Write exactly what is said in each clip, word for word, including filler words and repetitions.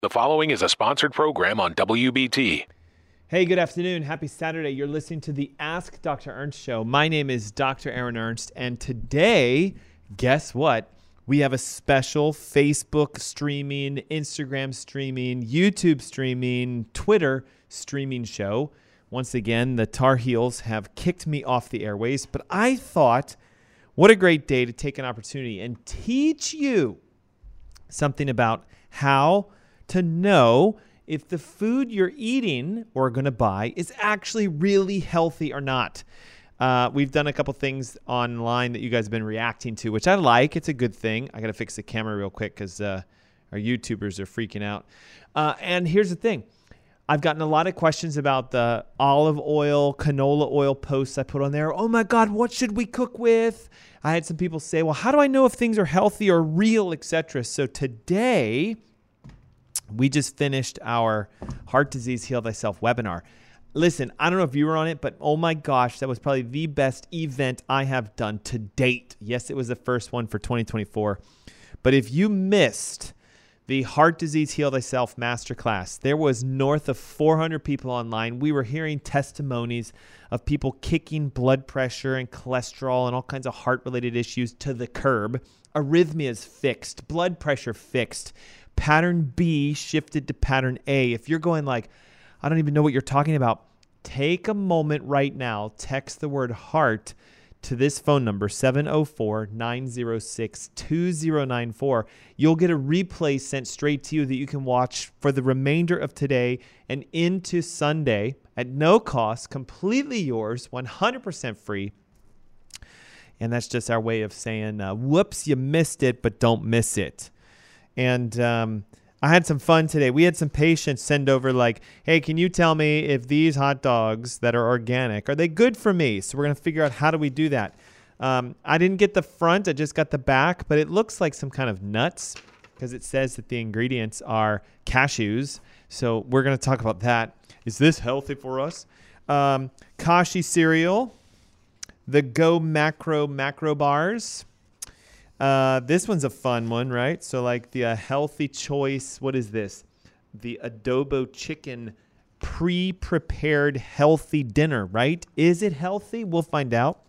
The following is a sponsored program on W B T. Hey, good afternoon. Happy Saturday. You're listening to the Ask Doctor Ernst show. My name is Doctor Aaron Ernst, and today, guess what? We have a special Facebook streaming, Instagram streaming, YouTube streaming, Twitter streaming show. Once again, the Tar Heels have kicked me off the airways, but I thought, what a great day to take an opportunity and teach you something about how to know if the food you're eating or going to buy is actually really healthy or not. Uh, we've done a couple things online that you guys have been reacting to, which I like. It's a good thing. I got to fix the camera real quick because uh, our YouTubers are freaking out. Uh, and here's the thing. I've gotten a lot of questions about the olive oil, canola oil posts I put on there. Oh my God, what should we cook with? I had some people say, well, how do I know if things are healthy or real, et cetera? So today, we just finished our Heart Disease Heal Thyself webinar. Listen, I don't know if you were on it, but oh my gosh, that was probably the best event I have done to date. Yes, it was the first one for twenty twenty-four. But if you missed the Heart Disease Heal Thyself Masterclass, there was north of four hundred people online. We were hearing testimonies of people kicking blood pressure and cholesterol and all kinds of heart-related issues to the curb. Arrhythmias fixed, blood pressure fixed. Pattern B shifted to pattern A. If you're going like, I don't even know what you're talking about, take a moment right now, text the word heart to this phone number, seven oh four, nine oh six, two oh nine four. You'll get a replay sent straight to you that you can watch for the remainder of today and into Sunday at no cost, completely yours, one hundred percent free. And that's just our way of saying, uh, whoops, you missed it, but don't miss it. And um, I had some fun today. We had some patients send over like, hey, can you tell me if these hot dogs that are organic, are they good for me? So we're going to figure out how do we do that. Um, I didn't get the front. I just got the back, but it looks like some kind of nuts because it says that the ingredients are cashews. So we're going to talk about that. Is this healthy for us? Um, Kashi cereal, the Go Macro Macro Bars. Uh, this one's a fun one, right? So like the uh, healthy choice, what is this? The adobo chicken pre-prepared healthy dinner, right? Is it healthy? We'll find out.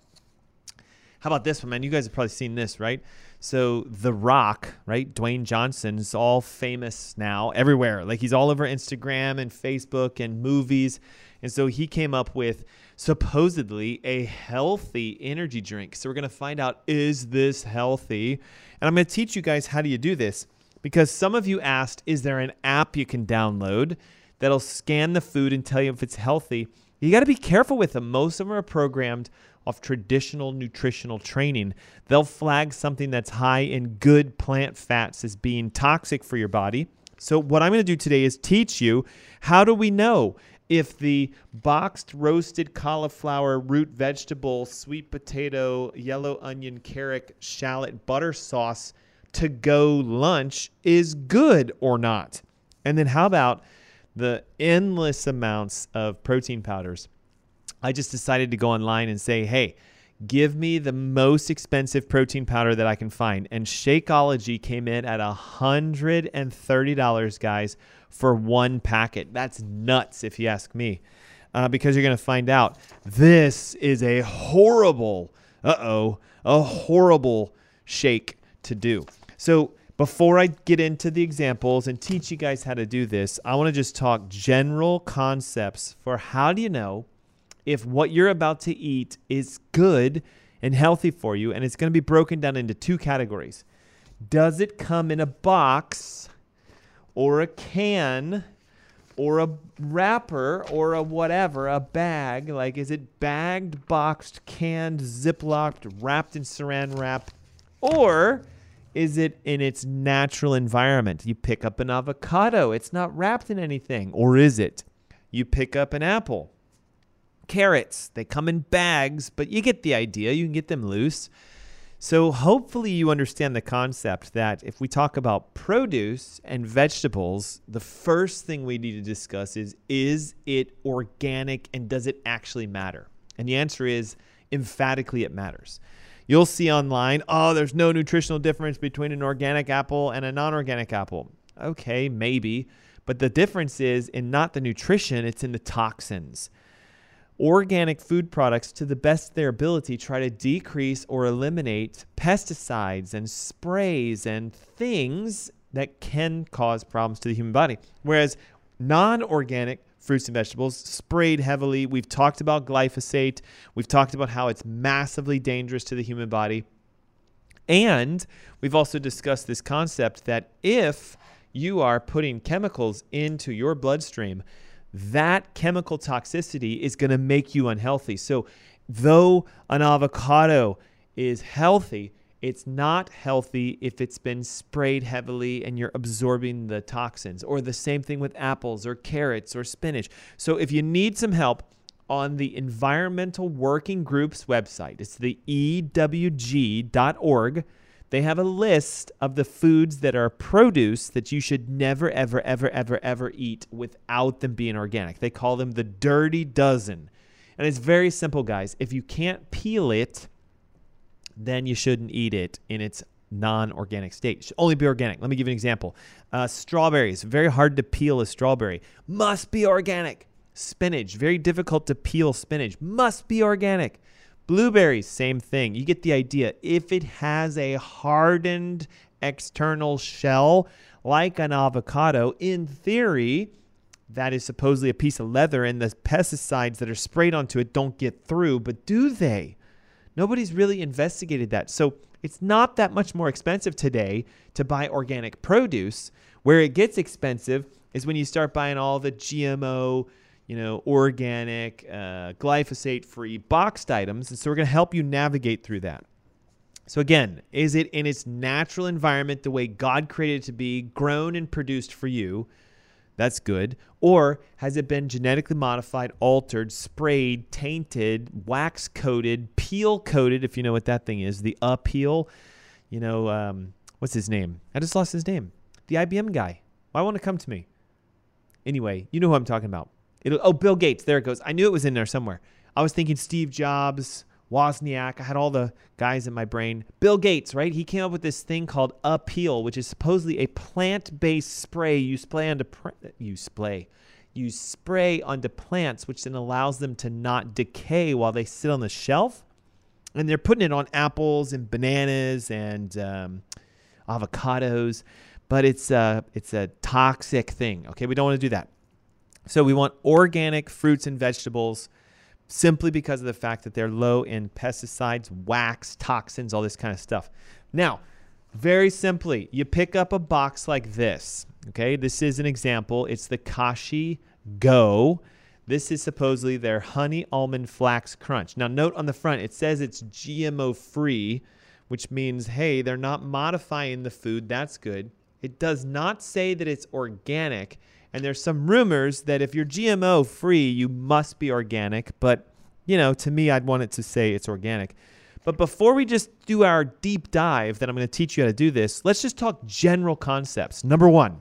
How about this one, man? You guys have probably seen this, right? So The Rock, right? Dwayne Johnson is all famous now everywhere. Like he's all over Instagram and Facebook and movies. And so he came up with supposedly a healthy energy drink. So we're going to find out, is this healthy? And I'm going to teach you guys how do you do this because some of you asked, is there an app you can download that'll scan the food and tell you if it's healthy? You got to be careful with them. Most of them are programmed off traditional nutritional training. They'll flag something that's high in good plant fats as being toxic for your body. So what I'm going to do today is teach you, how do we know if the boxed roasted cauliflower, root vegetable, sweet potato, yellow onion, carrot, shallot, butter sauce to go lunch is good or not? And then how about the endless amounts of protein powders? I just decided to go online and say, hey, give me the most expensive protein powder that I can find. And Shakeology came in at one hundred thirty dollars, guys, for one packet. That's nuts if you ask me, uh, because you're going to find out this is a horrible, uh-oh, a horrible shake to do. So before I get into the examples and teach you guys how to do this, I want to just talk general concepts for how do you know if what you're about to eat is good and healthy for you, and it's going to be broken down into two categories. Does it come in a box or a can or a wrapper or a whatever, a bag? Like, is it bagged, boxed, canned, ziplocked, wrapped in saran wrap? Or is it in its natural environment? You pick up an avocado, it's not wrapped in anything. Or is it? You pick up an apple. Carrots, they come in bags, but you get the idea. You can get them loose. So hopefully you understand the concept that if we talk about produce and vegetables, the first thing we need to discuss is, is it organic and does it actually matter? And the answer is emphatically it matters. You'll see online, oh, there's no nutritional difference between an organic apple and a non-organic apple. Okay, maybe. But the difference is in not the nutrition, it's in the toxins. Organic food products, to the best of their ability, try to decrease or eliminate pesticides and sprays and things that can cause problems to the human body. Whereas non-organic fruits and vegetables sprayed heavily. We've talked about glyphosate. We've talked about how it's massively dangerous to the human body. And we've also discussed this concept that if you are putting chemicals into your bloodstream, that chemical toxicity is going to make you unhealthy. So though an avocado is healthy, it's not healthy if it's been sprayed heavily and you're absorbing the toxins. Or the same thing with apples or carrots or spinach. So if you need some help, on the Environmental Working Group's website, it's the E W G dot org, they have a list of the foods that are produce that you should never, ever, ever, ever, ever eat without them being organic. They call them the Dirty Dozen. And it's very simple, guys. If you can't peel it, then you shouldn't eat it in its non-organic state. It should only be organic. Let me give you an example. Uh, strawberries, very hard to peel a strawberry. Must be organic. Spinach, very difficult to peel spinach. Must be organic. Blueberries, same thing. You get the idea. If it has a hardened external shell, like an avocado, in theory, that is supposedly a piece of leather, and the pesticides that are sprayed onto it don't get through. But do they? Nobody's really investigated that. So it's not that much more expensive today to buy organic produce. Where it gets expensive is when you start buying all the G M O, you know, organic, uh, glyphosate-free boxed items. And so we're going to help you navigate through that. So again, is it in its natural environment, the way God created it to be, grown and produced for you? That's good. Or has it been genetically modified, altered, sprayed, tainted, wax-coated, peel-coated, if you know what that thing is, the upeel? You know, um, what's his name? I just lost his name. The I B M guy. Why won't it come to me? Anyway, you know who I'm talking about. It'll, oh, Bill Gates. There it goes. I knew it was in there somewhere. I was thinking Steve Jobs, Wozniak. I had all the guys in my brain. Bill Gates, right? He came up with this thing called Upeel, which is supposedly a plant-based spray you spray onto you spray you spray onto plants, which then allows them to not decay while they sit on the shelf. And they're putting it on apples and bananas and um, avocados, but it's a it's a toxic thing. Okay, we don't want to do that. So we want organic fruits and vegetables, simply because of the fact that they're low in pesticides, wax, toxins, all this kind of stuff. Now, very simply, you pick up a box like this. Okay, this is an example. It's the Kashi Go. This is supposedly their honey almond flax crunch. Now, note on the front, it says it's G M O free, which means, hey, they're not modifying the food. That's good. It does not say that it's organic. And there's some rumors that if you're G M O free, you must be organic. But, you know, to me, I'd want it to say it's organic. But before we just do our deep dive that I'm going to teach you how to do this, let's just talk general concepts. Number one,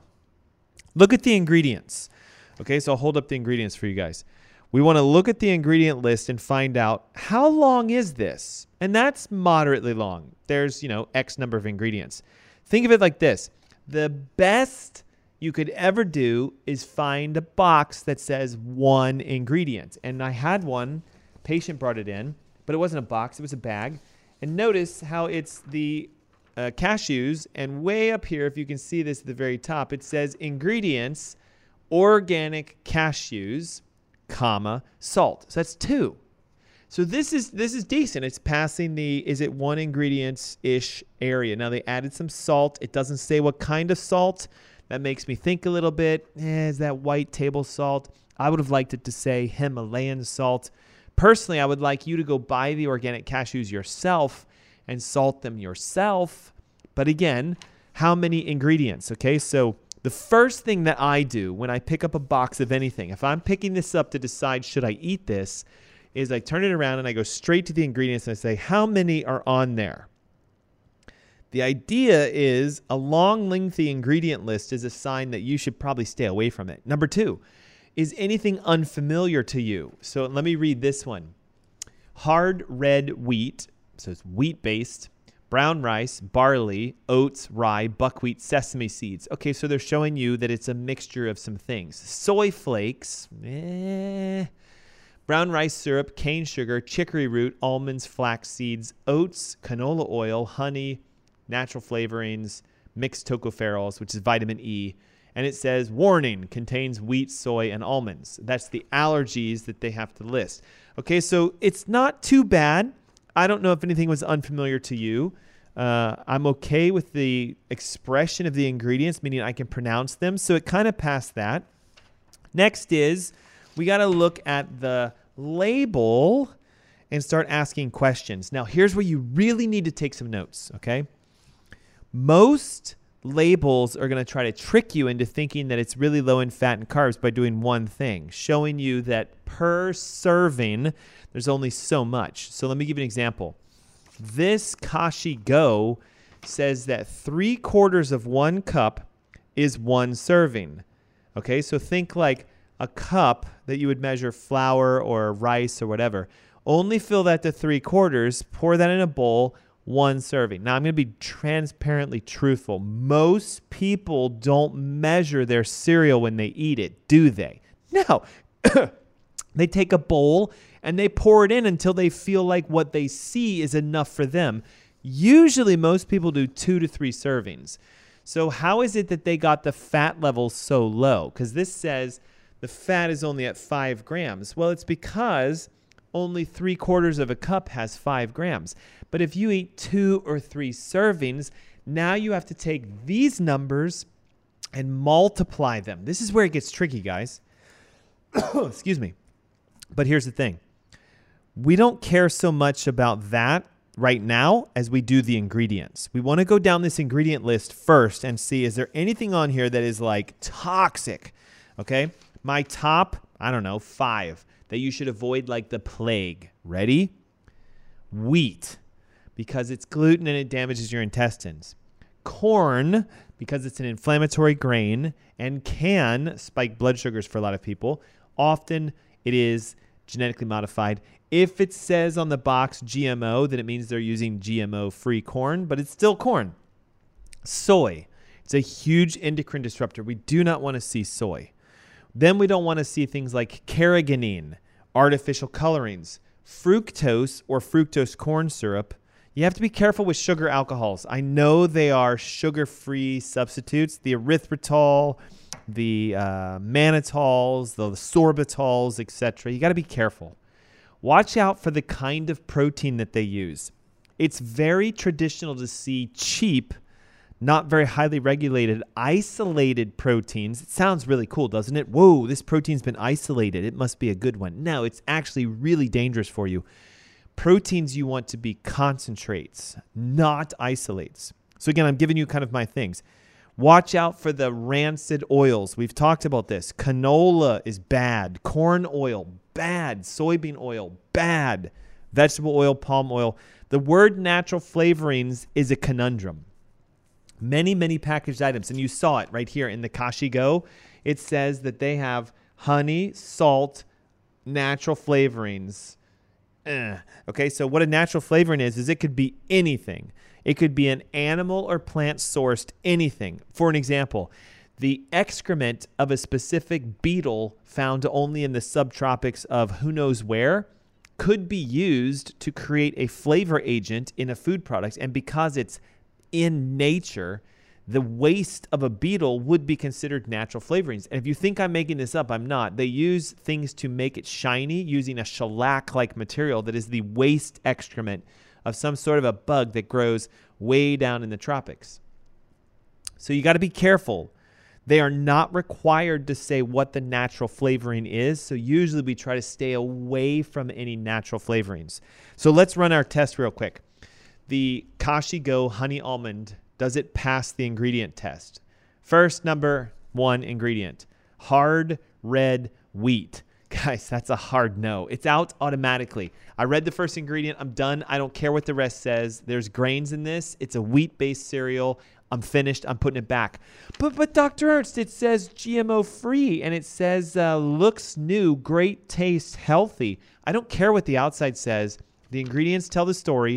look at the ingredients. Okay, so I'll hold up the ingredients for you guys. We want to look at the ingredient list and find out how long is this? And that's moderately long. There's, you know, X number of ingredients. Think of it like this. The best you could ever do is find a box that says one ingredient. And I had one, patient brought it in, but it wasn't a box, it was a bag. And notice how it's the uh, cashews, and way up here, if you can see this at the very top, it says ingredients, organic cashews, comma, salt. So that's two. So this is this is decent. It's passing the, is it one ingredients-ish area. Now they added some salt. It doesn't say what kind of salt. That makes me think a little bit. Eh, is that white table salt? I would have liked it to say Himalayan salt. Personally, I would like you to go buy the organic cashews yourself and salt them yourself. But again, how many ingredients? Okay, so the first thing that I do when I pick up a box of anything, if I'm picking this up to decide should I eat this, is I turn it around and I go straight to the ingredients and I say, how many are on there? The idea is a long, lengthy ingredient list is a sign that you should probably stay away from it. Number two, is anything unfamiliar to you? So let me read this one. Hard red wheat, so it's wheat-based, brown rice, barley, oats, rye, buckwheat, sesame seeds. Okay, so they're showing you that it's a mixture of some things. Soy flakes, eh. Brown rice syrup, cane sugar, chicory root, almonds, flax seeds, oats, canola oil, honey, natural flavorings, mixed tocopherols, which is vitamin E. And it says, warning, contains wheat, soy, and almonds. That's the allergies that they have to list. Okay, so it's not too bad. I don't know if anything was unfamiliar to you. Uh, I'm okay with the expression of the ingredients, meaning I can pronounce them. So it kind of passed that. Next is we got to look at the label and start asking questions. Now, here's where you really need to take some notes, okay? Most labels are going to try to trick you into thinking that it's really low in fat and carbs by doing one thing, showing you that per serving, there's only so much. So let me give you an example. This Kashi Go says that three quarters of one cup is one serving. Okay, so think like a cup that you would measure flour or rice or whatever. Only fill that to three quarters, pour that in a bowl, one serving. Now, I'm going to be transparently truthful. Most people don't measure their cereal when they eat it, do they? No. They take a bowl and they pour it in until they feel like what they see is enough for them. Usually, most people do two to three servings. So how is it that they got the fat levels so low? Because this says the fat is only at five grams. Well, it's because only three quarters of a cup has five grams. But if you eat two or three servings, now you have to take these numbers and multiply them. This is where it gets tricky, guys. Excuse me. But here's the thing. We don't care so much about that right now as we do the ingredients. We want to go down this ingredient list first and see, is there anything on here that is like toxic? Okay. My top, I don't know, five that you should avoid like the plague. Ready? Wheat, because it's gluten and it damages your intestines. Corn, because it's an inflammatory grain and can spike blood sugars for a lot of people. Often it is genetically modified. If it says on the box G M O, then it means they're using G M O-free corn, but it's still corn. Soy. It's a huge endocrine disruptor. We do not want to see soy. Then we don't want to see things like carrageenan, artificial colorings, fructose or fructose corn syrup. You have to be careful with sugar alcohols. I know they are sugar-free substitutes. The erythritol, the uh, mannitols, the sorbitols, et cetera. You got to be careful. Watch out for the kind of protein that they use. It's very traditional to see cheap, not very highly regulated, isolated proteins. It sounds really cool, doesn't it? Whoa, this protein's been isolated. It must be a good one. No, it's actually really dangerous for you. Proteins you want to be concentrates, not isolates. So again, I'm giving you kind of my things. Watch out for the rancid oils. We've talked about this. Canola is bad. Corn oil, bad. Soybean oil, bad. Vegetable oil, palm oil. The word natural flavorings is a conundrum. Many, many packaged items, and you saw it right here in the Kashi Go. It says that they have honey, salt, natural flavorings. Eh. Okay, so what a natural flavoring is, is it could be anything. It could be an animal or plant-sourced anything. For an example, the excrement of a specific beetle found only in the subtropics of who knows where could be used to create a flavor agent in a food product, and because it's in nature, the waste of a beetle would be considered natural flavorings. And if you think I'm making this up, I'm not. They use things to make it shiny using a shellac-like material that is the waste excrement of some sort of a bug that grows way down in the tropics. So you got to be careful. They are not required to say what the natural flavoring is. So usually we try to stay away from any natural flavorings. So let's run our test real quick. The Kashi Go Honey Almond, does it pass the ingredient test? First, number one ingredient, hard red wheat. Guys, that's a hard no. It's out automatically. I read the first ingredient. I'm done. I don't care what the rest says. There's grains in this. It's a wheat-based cereal. I'm finished. I'm putting it back. But, but Doctor Ernst, it says G M O-free, and it says uh, looks new, great taste, healthy. I don't care what the outside says. The ingredients tell the story.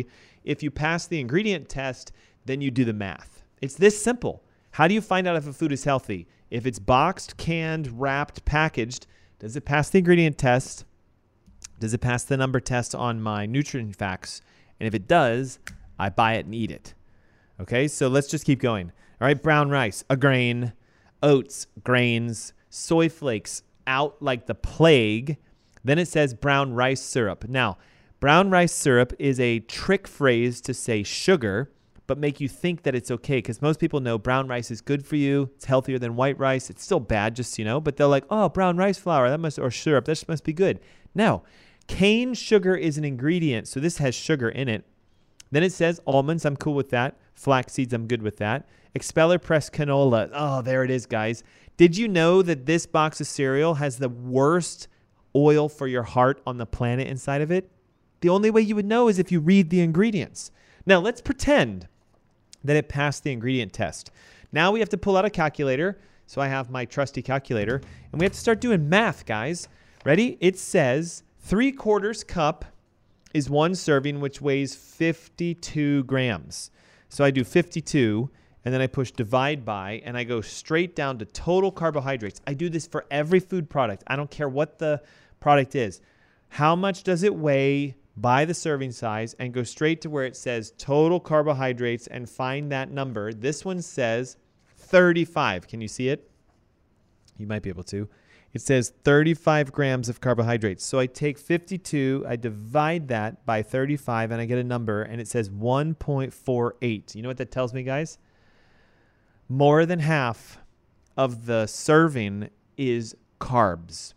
If you pass the ingredient test, then you do the math. It's this simple. How do you find out if a food is healthy? If it's boxed, canned, wrapped, packaged, does it pass the ingredient test? Does it pass the number test on my nutrient facts? And if it does, I buy it and eat it. Okay, so let's just keep going. All right, brown rice, a grain. Oats, grains. Soy flakes, out like the plague. Then it says brown rice syrup. Now, brown rice syrup is a trick phrase to say sugar, but make you think that it's okay, because most people know brown rice is good for you. It's healthier than white rice. It's still bad, just so you know, but they're like, oh, brown rice flour, that must, or syrup, that must be good. No, cane sugar is an ingredient, so this has sugar in it. Then it says almonds, I'm cool with that. Flax seeds, I'm good with that. Expeller pressed canola, oh, there it is, guys. Did you know that this box of cereal has the worst oil for your heart on the planet inside of it? The only way you would know is if you read the ingredients. Now, let's pretend that it passed the ingredient test. Now we have to pull out a calculator. So I have my trusty calculator, and we have to start doing math, guys. Ready? It says three quarters cup is one serving, which weighs fifty-two grams. So I do fifty-two, and then I push divide by, and I go straight down to total carbohydrates. I do this for every food product. I don't care what the product is. How much does it weigh by the serving size, and go straight to where it says total carbohydrates and find that number. This one says thirty-five. Can you see it? You might be able to. It says thirty-five grams of carbohydrates. So I take fifty-two, I divide that by thirty-five, and I get a number, and it says one point four eight. You know what that tells me, guys? More than half of the serving is carbs.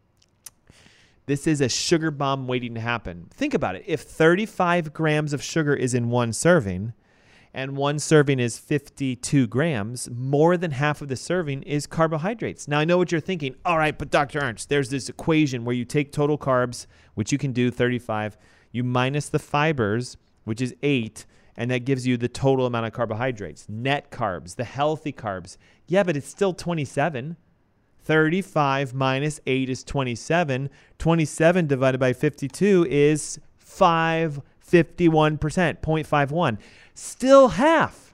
This is a sugar bomb waiting to happen. Think about it. If thirty-five grams of sugar is in one serving, and one serving is fifty-two grams, more than half of the serving is carbohydrates. Now, I know what you're thinking. All right, but Doctor Ernst, there's this equation where you take total carbs, which you can do, thirty-five, you minus the fibers, which is eight, and that gives you the total amount of carbohydrates. Net carbs, the healthy carbs. Yeah, but it's still twenty-seven. thirty-five minus eight is twenty-seven. twenty-seven divided by fifty-two is five, fifty-one percent, zero point five one. Still half.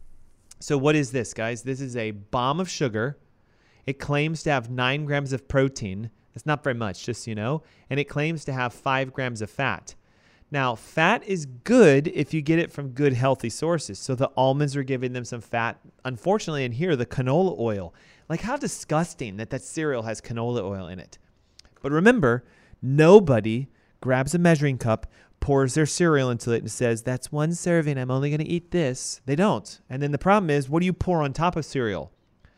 So what is this, guys? This is a bomb of sugar. It claims to have nine grams of protein. That's not very much, just so you know. And it claims to have five grams of fat. Now, fat is good if you get it from good, healthy sources. So the almonds are giving them some fat. Unfortunately, in here, the canola oil. Like, how disgusting that that cereal has canola oil in it. But remember, nobody grabs a measuring cup, pours their cereal into it, and says, that's one serving, I'm only going to eat this. They don't. And then the problem is, what do you pour on top of cereal?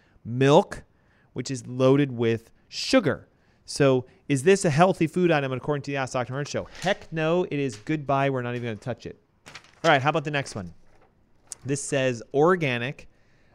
Milk, which is loaded with sugar. So is this a healthy food item according to the Ask Doctor Ernst Show? Heck no, it is goodbye. We're not even going to touch it. All right, how about the next one? This says organic,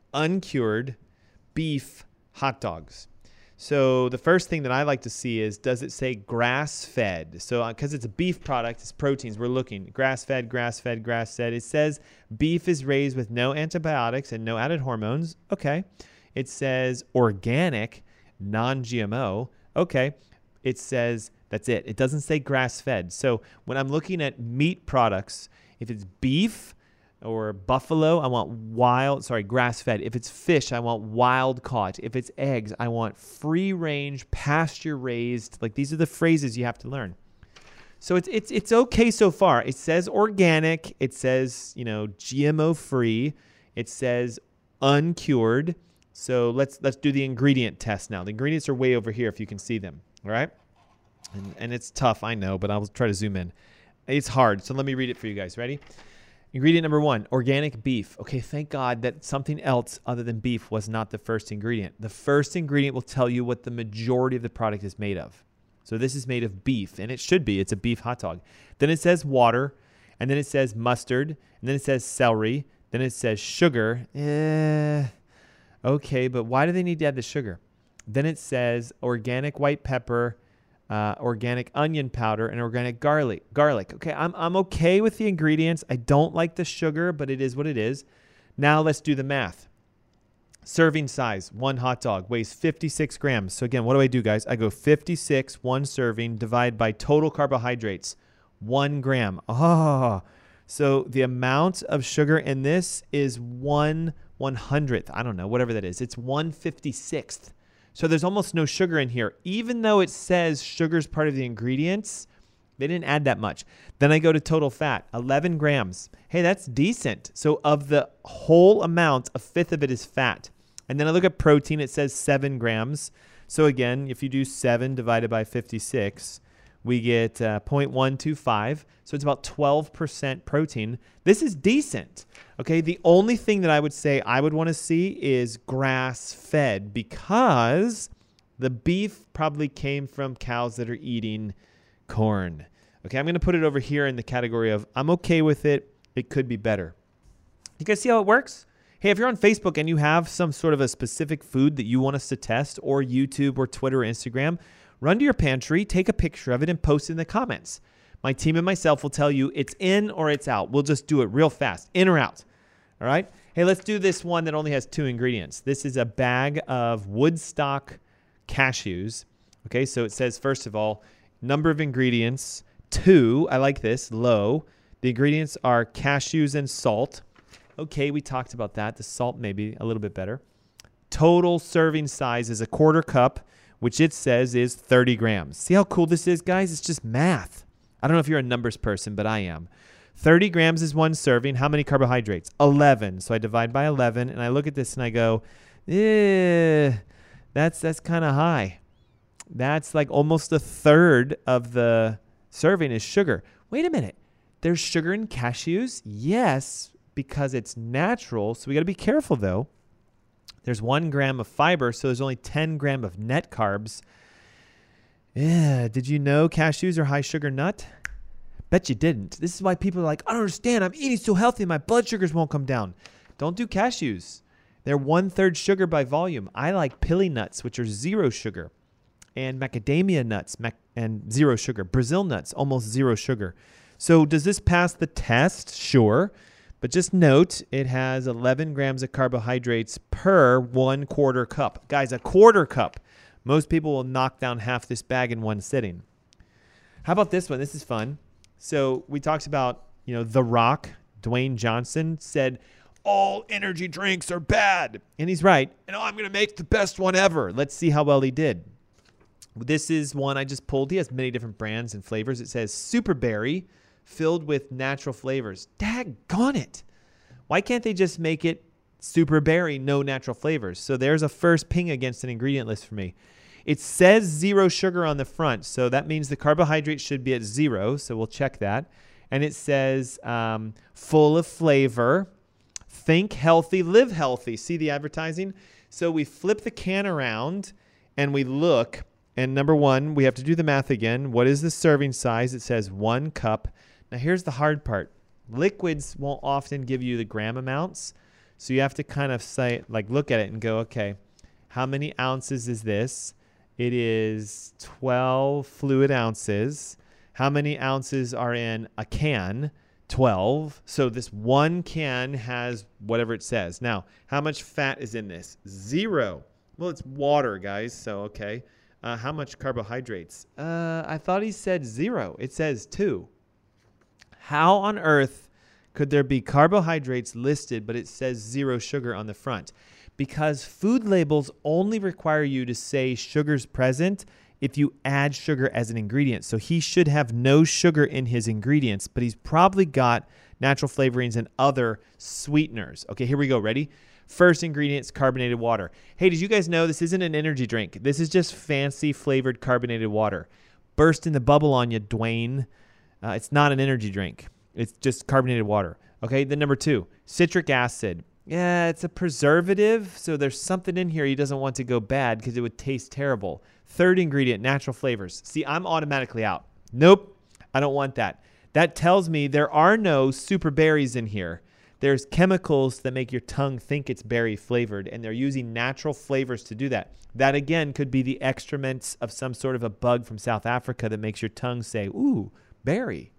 uncured beef hot dogs. So the first thing that I like to see is, does it say grass-fed? So because uh, it's a beef product, it's proteins. We're looking grass-fed, grass-fed, grass-fed. It says beef is raised with no antibiotics and no added hormones. Okay. It says organic, non-G M O. Okay. It says that's it. It doesn't say grass-fed. So when I'm looking at meat products, if it's beef or buffalo, I want wild, sorry, grass-fed. If it's fish, I want wild caught. If it's eggs, I want free-range, pasture-raised. Like, these are the phrases you have to learn. So it's it's it's okay so far. It says organic. It says, you know, G M O-free. It says uncured. So let's let's do the ingredient test now. The ingredients are way over here if you can see them, all right? And, and it's tough, I know, but I'll try to zoom in. It's hard, so let me read it for you guys. Ready? Ingredient number one, organic beef. Okay, thank God that something else other than beef was not the first ingredient. The first ingredient will tell you what the majority of the product is made of. So this is made of beef, and it should be. It's a beef hot dog. Then it says water, and then it says mustard, and then it says celery, then it says sugar. Eh... Okay, but why do they need to add the sugar? Then it says organic white pepper, uh, organic onion powder, and organic garlic. Garlic. Okay, I'm I'm okay with the ingredients. I don't like the sugar, but it is what it is. Now let's do the math. Serving size, one hot dog weighs fifty-six grams. So again, what do I do, guys? I go fifty-six, one serving, divide by total carbohydrates, one gram. Oh, So the amount of sugar in this is one one hundredth. I don't know, whatever that is. It's one fifty-sixth. So there's almost no sugar in here. Even though it says sugar is part of the ingredients, they didn't add that much. Then I go to total fat, eleven grams. Hey, that's decent. So of the whole amount, a fifth of it is fat. And then I look at protein, it says seven grams. So again, if you do seven divided by fifty-six, we get uh, zero point one two five. So it's about twelve percent protein. This is decent. Okay, the only thing that I would say I would want to see is grass-fed, because the beef probably came from cows that are eating corn. Okay, I'm going to put it over here in the category of I'm okay with it. It could be better. You guys see how it works? Hey, if you're on Facebook and you have some sort of a specific food that you want us to test, or YouTube or Twitter or Instagram, run to your pantry, take a picture of it, and post it in the comments. My team and myself will tell you it's in or it's out. We'll just do it real fast, in or out. All right? Hey, let's do this one that only has two ingredients. This is a bag of Woodstock cashews. Okay, so it says, first of all, number of ingredients, two. I like this, low. The ingredients are cashews and salt. Okay, we talked about that. The salt maybe a little bit better. Total serving size is a quarter cup, which it says is thirty grams. See how cool this is, guys? It's just math. I don't know if you're a numbers person, but I am. thirty grams is one serving. How many carbohydrates? eleven. So I divide by eleven, and I look at this and I go, eh, that's, that's kind of high. That's like almost a third of the serving is sugar. Wait a minute. There's sugar in cashews? Yes, because it's natural. So we got to be careful, though. There's one gram of fiber, so there's only ten grams of net carbs. Yeah, did you know cashews are high sugar nut? Bet you didn't. This is why people are like, I don't understand. I'm eating so healthy, my blood sugars won't come down. Don't do cashews. They're one-third sugar by volume. I like pili nuts, which are zero sugar, and macadamia nuts mac- and zero sugar. Brazil nuts, almost zero sugar. So does this pass the test? Sure. But just note, it has eleven grams of carbohydrates per one quarter cup. Guys, a quarter cup. Most people will knock down half this bag in one sitting. How about this one? This is fun. So we talked about, you know, The Rock, Dwayne Johnson, said, all energy drinks are bad. And he's right. And oh, I'm going to make the best one ever. Let's see how well he did. This is one I just pulled. He has many different brands and flavors. It says Super Berry, filled with natural flavors. Daggone it. Why can't they just make it Super Berry, no natural flavors? So there's a first ping against an ingredient list for me. It says zero sugar on the front, so that means the carbohydrate should be at zero, so we'll check that. And it says um, full of flavor, think healthy, live healthy. See the advertising? So we flip the can around and we look, and number one, we have to do the math again. What is the serving size? It says one cup. Now here's the hard part. Liquids won't often give you the gram amounts, so you have to kind of say, like, look at it and go, okay, how many ounces is this? It is twelve fluid ounces. How many ounces are in a can? twelve. So this one can has whatever it says. Now, how much fat is in this? Zero. Well, it's water, guys, so okay. Uh, how much carbohydrates? Uh, I thought he said zero. It says two. How on earth could there be carbohydrates listed, but it says zero sugar on the front? Because food labels only require you to say sugar's present if you add sugar as an ingredient. So he should have no sugar in his ingredients, but he's probably got natural flavorings and other sweeteners. Okay, here we go. Ready? First ingredient is carbonated water. Hey, did you guys know this isn't an energy drink? This is just fancy flavored carbonated water. Bursting the bubble on you, Dwayne. Uh, it's not an energy drink. It's just carbonated water. Okay, then number two, citric acid. Yeah, it's a preservative, so there's something in here he doesn't want to go bad because it would taste terrible. Third ingredient, natural flavors. See, I'm automatically out. Nope, I don't want that. That tells me there are no super berries in here. There's chemicals that make your tongue think it's berry flavored, and they're using natural flavors to do that. That, again, could be the excrements of some sort of a bug from South Africa that makes your tongue say, ooh, berry.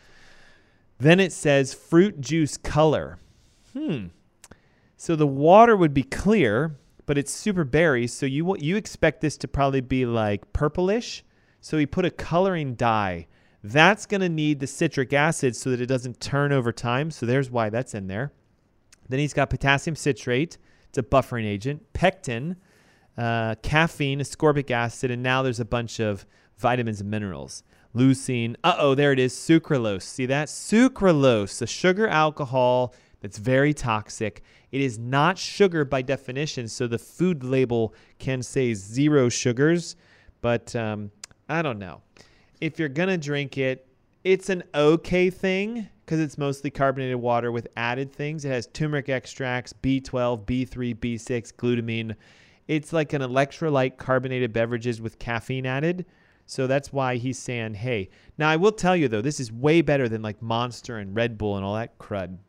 Then it says fruit juice color. Hmm. So the water would be clear, but it's super berry, so you you expect this to probably be like purplish. So he put a coloring dye That's going to need the citric acid so that it doesn't turn over time. So there's why that's in there. Then he's got potassium citrate. It's a buffering agent. Pectin, uh, caffeine, ascorbic acid, and now there's a bunch of vitamins and minerals. Leucine. Uh-oh, there it is. Sucralose. See that? Sucralose, a sugar alcohol that's very toxic. It is not sugar by definition, so the food label can say zero sugars, but um, I don't know. If you're going to drink it, it's an okay thing because it's mostly carbonated water with added things. It has turmeric extracts, B twelve, B three, B six, glutamine. It's like an electrolyte carbonated beverages with caffeine added. So that's why he's saying, hey. Now, I will tell you, though, this is way better than like Monster and Red Bull and all that crud.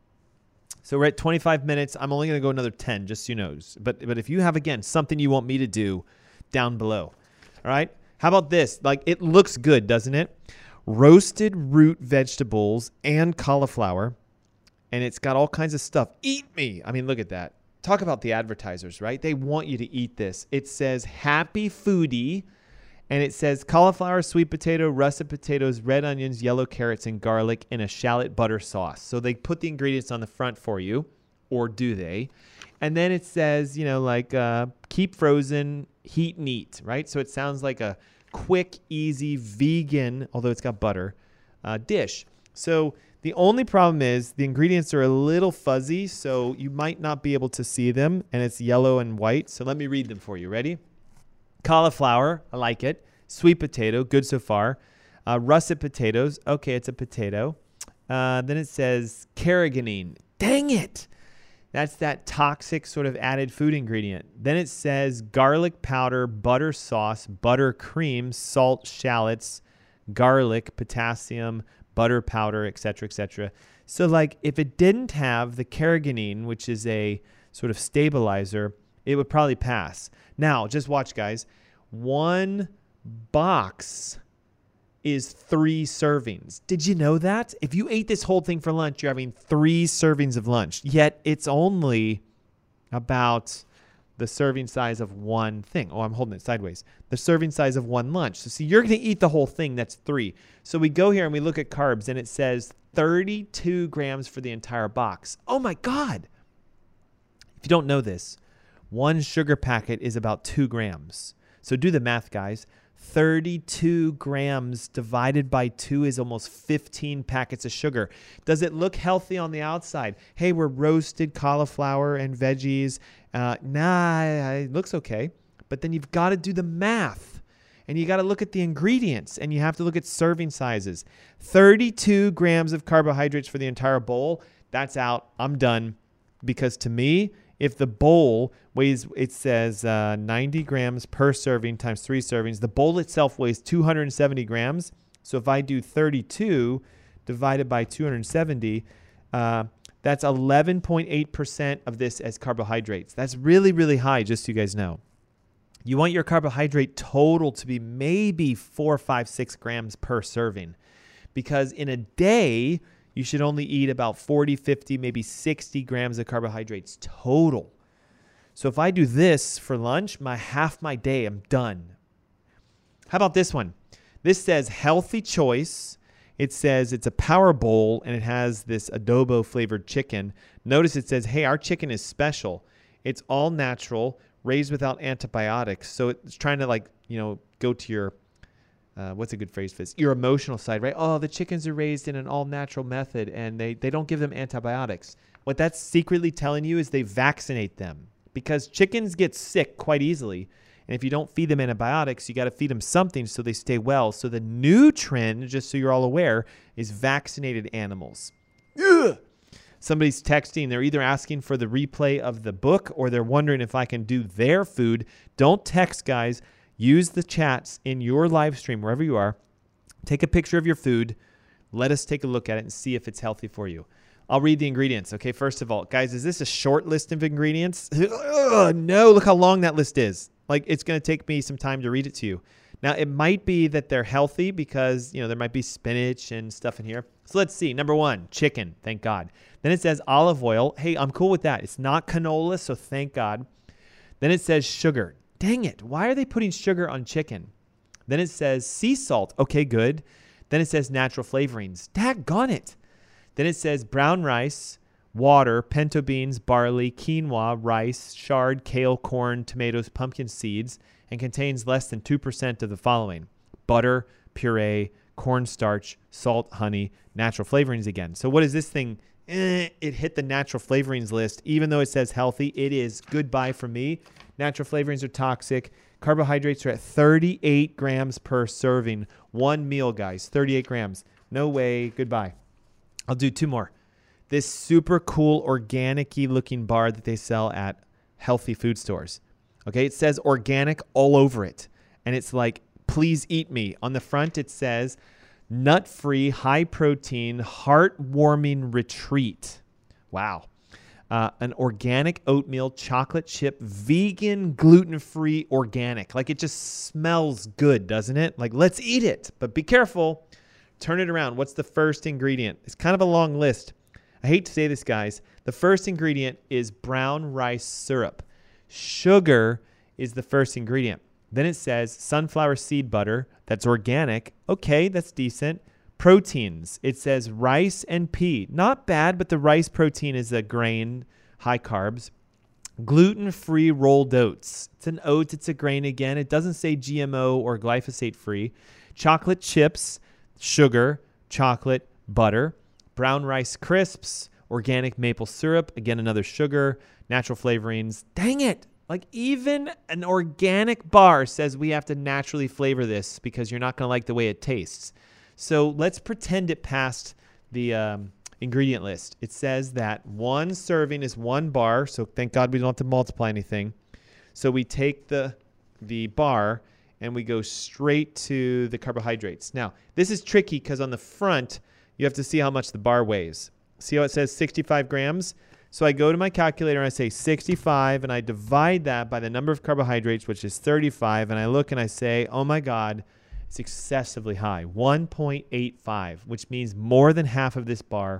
So we're at twenty-five minutes. I'm only going to go another ten, just so you know. But, but if you have, again, something you want me to do, down below. All right? How about this? Like, it looks good, doesn't it? Roasted root vegetables and cauliflower. And it's got all kinds of stuff. Eat me. I mean, look at that. Talk about the advertisers, right? They want you to eat this. It says happy foodie. And it says cauliflower, sweet potato, russet potatoes, red onions, yellow carrots, and garlic in a shallot butter sauce. So they put the ingredients on the front for you, or do they? And then it says, you know, like uh, keep frozen, heat and eat, right? So it sounds like a quick, easy, vegan, although it's got butter, uh, dish. So the only problem is the ingredients are a little fuzzy, so you might not be able to see them, and it's yellow and white. So let me read them for you. Ready? Cauliflower, I like it. Sweet potato, good so far. Uh, russet potatoes, okay, it's a potato. Uh, then it says carrageenan. Dang it! That's that toxic sort of added food ingredient. Then it says garlic powder, butter sauce, butter cream, salt, shallots, garlic, potassium, butter powder, et cetera, et cetera. So like if it didn't have the carrageenan, which is a sort of stabilizer, it would probably pass. Now, just watch, guys. One box is three servings. Did you know that? If you ate this whole thing for lunch, you're having three servings of lunch. Yet it's only about the serving size of one thing. Oh, I'm holding it sideways. The serving size of one lunch. So see, you're going to eat the whole thing. That's three. So we go here and we look at carbs, and it says thirty-two grams for the entire box. Oh, my God. If you don't know this, one sugar packet is about two grams. So do the math, guys. thirty-two grams divided by two is almost fifteen packets of sugar. Does it look healthy on the outside? Hey, we're roasted cauliflower and veggies. Uh, nah, it looks okay. But then you've got to do the math. And you got to look at the ingredients. And you have to look at serving sizes. thirty-two grams of carbohydrates for the entire bowl. That's out. I'm done. Because to me, if the bowl weighs, it says uh, ninety grams per serving times three servings. The bowl itself weighs two hundred seventy grams. So if I do thirty-two divided by two hundred seventy, uh, that's eleven point eight percent of this as carbohydrates. That's really, really high, just so you guys know. You want your carbohydrate total to be maybe four, five, six grams per serving. Because in a day, you should only eat about forty, fifty, maybe sixty grams of carbohydrates total. So if I do this for lunch, my half my day, I'm done. How about this one? This says healthy choice. It says it's a power bowl, and it has this adobo flavored chicken. Notice it says, hey, our chicken is special. It's all natural, raised without antibiotics. So it's trying to like, you know, go to your Uh, what's a good phrase for this? Your emotional side, right? Oh, the chickens are raised in an all-natural method, and they, they don't give them antibiotics. What that's secretly telling you is they vaccinate them, because chickens get sick quite easily. And if you don't feed them antibiotics, you got to feed them something so they stay well. So the new trend, just so you're all aware, is vaccinated animals. Ugh! Somebody's texting. They're either asking for the replay of the book, or they're wondering if I can do their food. Don't text, guys. Use the chats in your live stream, wherever you are. Take a picture of your food. Let us take a look at it and see if it's healthy for you. I'll read the ingredients. Okay, first of all, guys, is this a short list of ingredients? Ugh, no, look how long that list is. Like, it's going to take me some time to read it to you. Now, it might be that they're healthy because, you know, there might be spinach and stuff in here. So let's see. Number one, chicken. Thank God. Then it says olive oil. Hey, I'm cool with that. It's not canola, so thank God. Then it says sugar. Dang it. Why are they putting sugar on chicken? Then it says sea salt. Okay, good. Then it says natural flavorings. Daggone it. Then it says brown rice, water, pinto beans, barley, quinoa, rice, chard, kale, corn, tomatoes, pumpkin seeds, and contains less than two percent of the following: butter, puree, cornstarch, salt, honey, natural flavorings again. So what is this thing? Eh, it hit the natural flavorings list. Even though it says healthy, it is goodbye for me. Natural flavorings are toxic. Carbohydrates are at thirty-eight grams per serving. One meal, guys, thirty-eight grams. No way, goodbye. I'll do two more. This super cool organic-y looking bar that they sell at healthy food stores. Okay, it says organic all over it. And it's like, please eat me. On the front, it says nut-free, high-protein, heartwarming retreat. Wow. Uh, an organic oatmeal chocolate chip, vegan, gluten-free, organic. Like, it just smells good, doesn't it? Like, let's eat it. But be careful. Turn it around. What's the first ingredient? It's kind of a long list. I hate to say this, guys. The first ingredient is brown rice syrup. Sugar is the first ingredient. Then it says sunflower seed butter. That's organic. Okay, that's decent. Proteins. It says rice and pea. Not bad, but the rice protein is a grain, high carbs. Gluten-free rolled oats. It's an oat. It's a grain again. It doesn't say G M O or glyphosate-free. Chocolate chips, sugar, chocolate, butter. Brown rice crisps, organic maple syrup. Again, another sugar, natural flavorings. Dang it. Like, even an organic bar says we have to naturally flavor this because you're not going to like the way it tastes. So let's pretend it passed the um, ingredient list. It says that one serving is one bar. So thank God we don't have to multiply anything. So we take the, the bar and we go straight to the carbohydrates. Now, this is tricky because on the front, you have to see how much the bar weighs. See how it says sixty-five grams? So I go to my calculator and I say sixty-five and I divide that by the number of carbohydrates, which is thirty-five. And I look and I say, oh my God, it's excessively high, one point eight five, which means more than half of this bar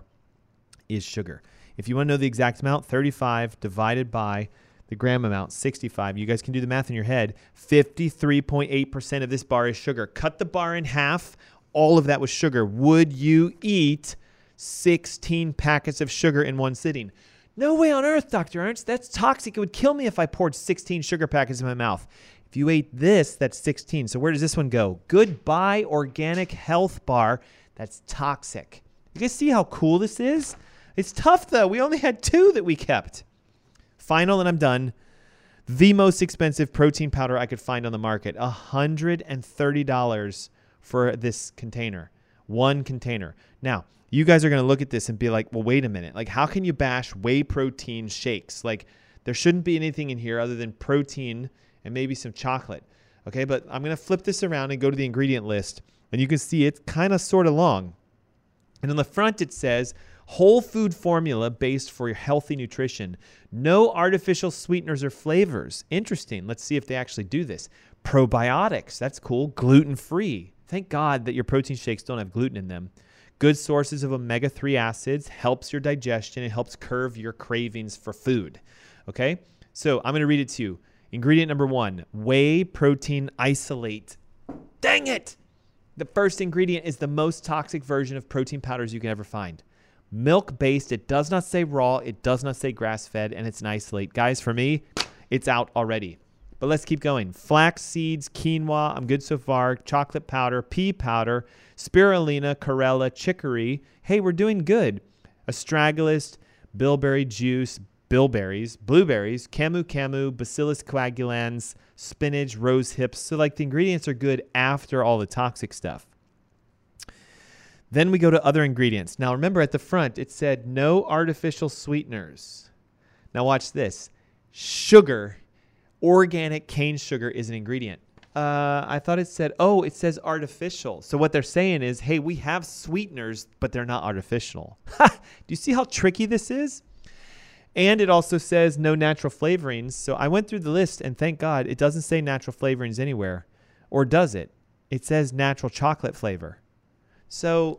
is sugar. If you want to know the exact amount, thirty-five divided by the gram amount, sixty-five. You guys can do the math in your head. fifty-three point eight percent of this bar is sugar. Cut the bar in half. All of that was sugar. Would you eat sixteen packets of sugar in one sitting? No way on earth, Doctor Ernst. That's toxic. It would kill me if I poured sixteen sugar packets in my mouth. If you ate this, that's sixteen. So where does this one go? Goodbye, organic health bar. That's toxic. You guys see how cool this is? It's tough, though. We only had two that we kept. Final, and I'm done. The most expensive protein powder I could find on the market. one hundred thirty dollars for this container. One container. Now, you guys are going to look at this and be like, well, wait a minute. Like, how can you bash whey protein shakes? Like, there shouldn't be anything in here other than protein and maybe some chocolate. Okay, but I'm going to flip this around and go to the ingredient list. And you can see it's kind of sort of long. And on the front, it says whole food formula based for your healthy nutrition. No artificial sweeteners or flavors. Interesting. Let's see if they actually do this. Probiotics. That's cool. Gluten-free. Thank God that your protein shakes don't have gluten in them. Good sources of omega three acids, helps your digestion. It helps curb your cravings for food. Okay? So I'm going to read it to you. Ingredient number one, whey protein isolate. Dang it! The first ingredient is the most toxic version of protein powders you can ever find. Milk-based. It does not say raw. It does not say grass-fed, and it's an isolate. Guys, for me, it's out already. But let's keep going. Flax seeds, quinoa, I'm good so far. Chocolate powder, pea powder, spirulina, chlorella, chicory. Hey, we're doing good. Astragalus, bilberry juice, bilberries, blueberries, camu camu, bacillus coagulans, spinach, rose hips. So like the ingredients are good after all the toxic stuff. Then we go to other ingredients. Now remember at the front it said no artificial sweeteners. Now watch this. Sugar. Organic cane sugar is an ingredient. Uh, I thought it said, oh, it says artificial. So what they're saying is, hey, we have sweeteners, but they're not artificial. Do you see how tricky this is? And it also says no natural flavorings. So I went through the list, and thank God it doesn't say natural flavorings anywhere. Or does it? It says natural chocolate flavor. So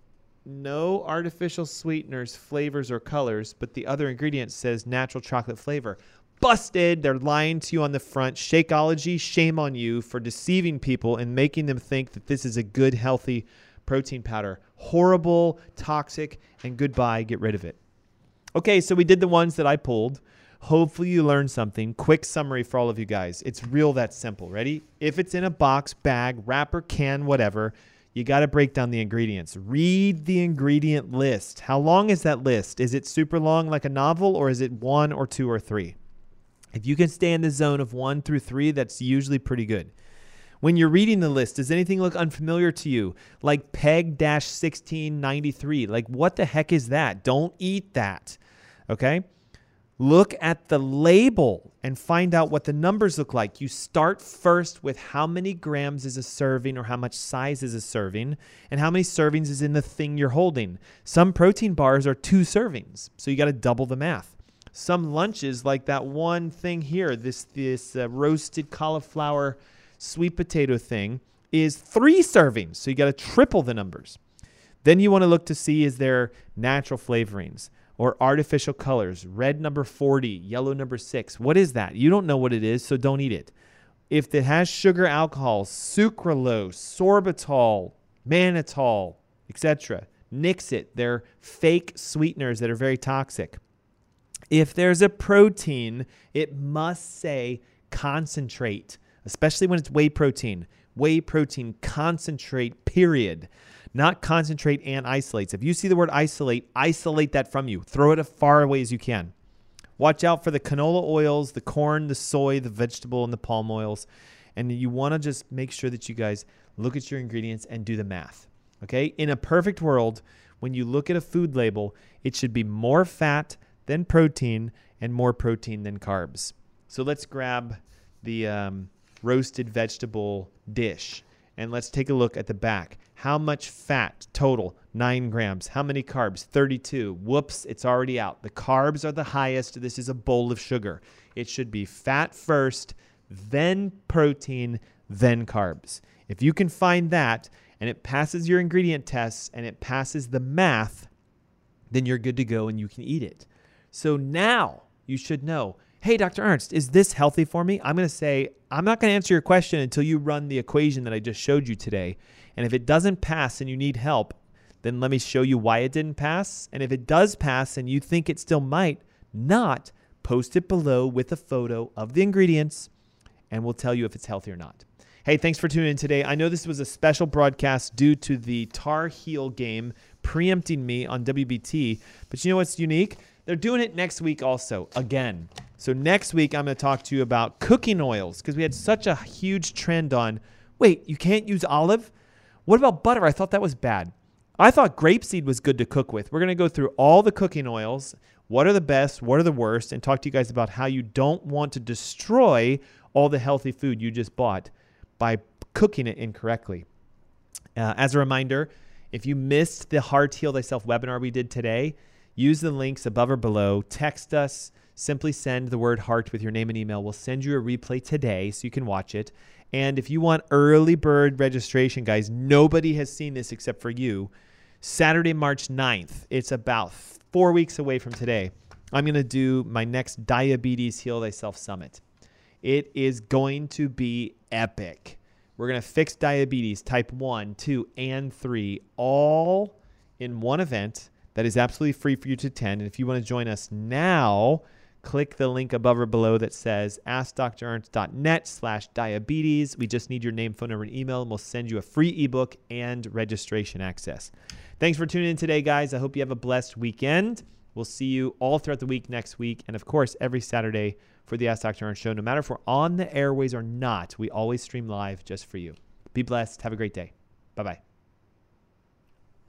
no artificial sweeteners, flavors, or colors, but the other ingredient says natural chocolate flavor. Busted. They're lying to you on the front. Shakeology, shame on you for deceiving people and making them think that this is a good, healthy protein powder. Horrible, toxic, and goodbye, get rid of it. Okay, so we did the ones that I pulled. Hopefully you learned something. Quick summary for all of you guys. It's real that simple. Ready? If it's in a box, bag, wrapper, can, whatever, you got to break down the ingredients. Read the ingredient list. How long is that list? Is it super long like a novel, or is it one or two or three? If you can stay in the zone of one through three, that's usually pretty good. When you're reading the list, does anything look unfamiliar to you? Like Peg sixteen ninety-three. Like, what the heck is that? Don't eat that. Okay? Look at the label and find out what the numbers look like. You start first with how many grams is a serving, or how much size is a serving, and how many servings is in the thing you're holding. Some protein bars are two servings, so you got to double the math. Some lunches, like that one thing here, this, this uh, roasted cauliflower sweet potato thing, is three servings, so you got to triple the numbers. Then you want to look to see, is there natural flavorings or artificial colors? Red number forty, yellow number six. What is that? You don't know what it is, so don't eat it. If it has sugar alcohol, sucralose, sorbitol, mannitol, et cetera, nix it. They're fake sweeteners that are very toxic. If there's a protein, it must say concentrate, especially when it's whey protein. Whey protein concentrate, period. Not concentrate and isolates. If you see the word isolate, isolate that from you. Throw it as far away as you can. Watch out for the canola oils, the corn, the soy, the vegetable, and the palm oils. And you want to just make sure that you guys look at your ingredients and do the math. Okay? In a perfect world, when you look at a food label, it should be more fat than protein and more protein than carbs. So let's grab the um, roasted vegetable dish. And let's take a look at the back. How much fat total? Nine grams. How many carbs? thirty-two. Whoops, it's already out. The carbs are the highest. This is a bowl of sugar. It should be fat first, then protein, then carbs. If you can find that, and it passes your ingredient tests, and it passes the math, then you're good to go and you can eat it. So now you should know, hey, Doctor Ernst, is this healthy for me? I'm going to say, I'm not going to answer your question until you run the equation that I just showed you today. And if it doesn't pass and you need help, then let me show you why it didn't pass. And if it does pass and you think it still might not, post it below with a photo of the ingredients, and we'll tell you if it's healthy or not. Hey, thanks for tuning in today. I know this was a special broadcast due to the Tar Heel game preempting me on W B T, but you know what's unique? They're doing it next week also, again. So next week, I'm going to talk to you about cooking oils, because we had such a huge trend on, wait, you can't use olive? What about butter? I thought that was bad. I thought grapeseed was good to cook with. We're going to go through all the cooking oils, what are the best, what are the worst, and talk to you guys about how you don't want to destroy all the healthy food you just bought by cooking it incorrectly. Uh, as a reminder, if you missed the Heart Heal Thyself webinar we did today, use the links above or below. Text us. Simply send the word heart with your name and email. We'll send you a replay today so you can watch it. And if you want early bird registration, guys, nobody has seen this except for you. Saturday, March ninth. It's about four weeks away from today. I'm going to do my next Diabetes Heal Thyself Summit. It is going to be epic. We're going to fix diabetes type one, two, and three all in one event that is absolutely free for you to attend. And if you want to join us now, click the link above or below that says ask dr ernst dot net slash diabetes. We just need your name, phone number, and email, and we'll send you a free ebook and registration access. Thanks for tuning in today, guys. I hope you have a blessed weekend. We'll see you all throughout the week next week, and of course, every Saturday for the Ask Doctor Ernst Show. No matter if we're on the airways or not, we always stream live just for you. Be blessed. Have a great day. Bye-bye.